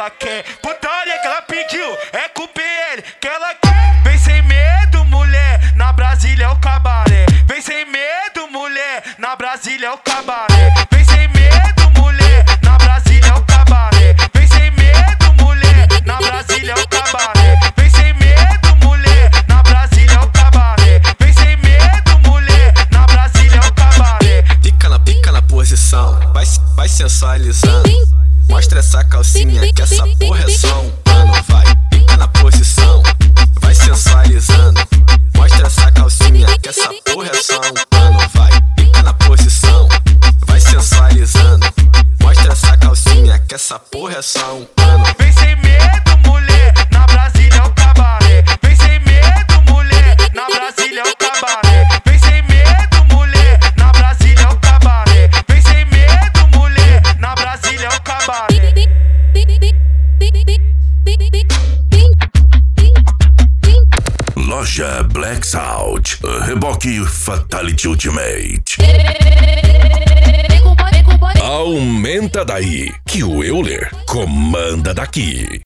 ela quer. Putaria que ela pediu, é com o PL que ela quer. Vem sem medo, mulher, na Brasília é o cabaré. Vem sem medo, mulher, na Brasília é o cabaré. Vem sem medo, mulher, na Brasília é o cabaré. Vem sem medo, mulher, na Brasília é o cabaré. Vem sem medo, mulher, na Brasília é o cabaré. Vem sem medo, mulher, na Brasília é o cabaré. Pica na posição, vai sensualizando. Mostra essa calcinha que essa porra é só um pano. Vai, pica na posição, vai sensualizando. Mostra essa calcinha que essa porra é só um pano. Vai, pica na posição, vai sensualizando. Mostra essa calcinha que essa porra é só um pano. Vem sem medo, mulher, na Brasília é o cabaré. Vem sem medo, mulher, na Brasília é o cabaré. Vem sem medo, mulher, na Brasília é o cabaré. Vem sem medo, mulher, na Brasília é o cabaré. Loja Black Sound, Reboque Fatality Ultimate. Aumenta daí, que o Euler comanda daqui.